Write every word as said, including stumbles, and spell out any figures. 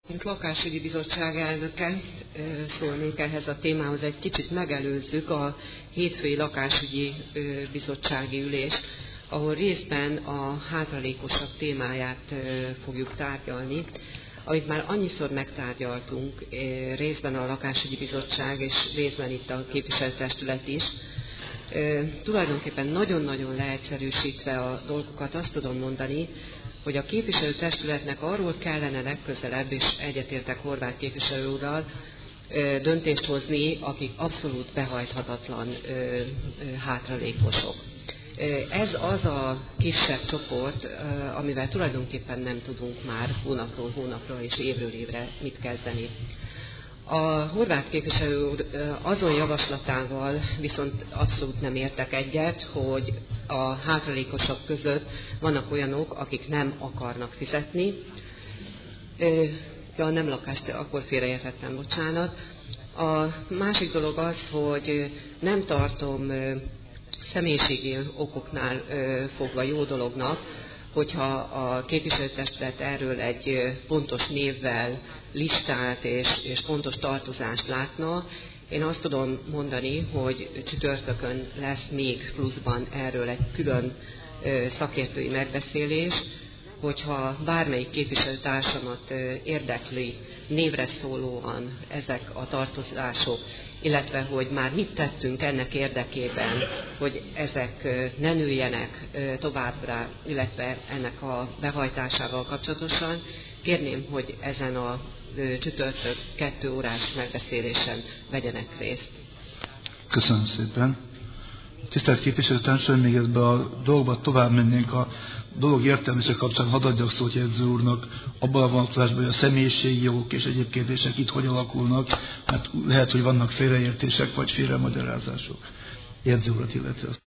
Mint lakásügyi bizottság elnöke szólnék ehhez a témához, egy kicsit megelőzzük a hétfői lakásügyi bizottsági ülést, ahol részben a hátralékosak témáját fogjuk tárgyalni, amit már annyiszor megtárgyaltunk, részben a lakásügyi bizottság és részben itt a képviselőtestület is. Tulajdonképpen nagyon-nagyon leegyszerűsítve a dolgokat azt tudom mondani, hogy a képviselőtestületnek arról kellene legközelebb, és egyetértek Horváth képviselő úrral, döntést hozni, akik abszolút behajthatatlan hátralékosok. Ez az a kisebb csoport, amivel tulajdonképpen nem tudunk már hónapról hónapra és évről évre mit kezdeni. A Horváth képviselő úr azon javaslatával viszont abszolút nem értek egyet, hogy a hátralékosok között vannak olyanok, akik nem akarnak fizetni. Ja, nem lakást, akkor félreértettem, bocsánat. A másik dolog az, hogy nem tartom személyiségi okoknál fogva jó dolognak, hogyha a képviselőtestület erről egy pontos névvel listát és, és pontos tartozást látna. Én azt tudom mondani, hogy csütörtökön lesz még pluszban erről egy külön szakértői megbeszélés, hogyha bármelyik képviselőtársamat érdekli névre szólóan ezek a tartozások, illetve hogy már mit tettünk ennek érdekében, hogy ezek ne nőjenek továbbra, illetve ennek a behajtásával kapcsolatosan, kérném, hogy ezen a csütörtök kettő órás megbeszélésen vegyenek részt. Köszönöm szépen. Tisztelt képviselőtársaim, még ebbe a dolgba tovább mennénk a dolog értelmezése kapcsán, hadd adjak szót jegyző úrnak abban a vonatkozásban, hogy a személyiségi jogok és egyéb kérdések itt hogy alakulnak, mert lehet, hogy vannak félreértések vagy félremagyarázások. Jegyző urat illetve.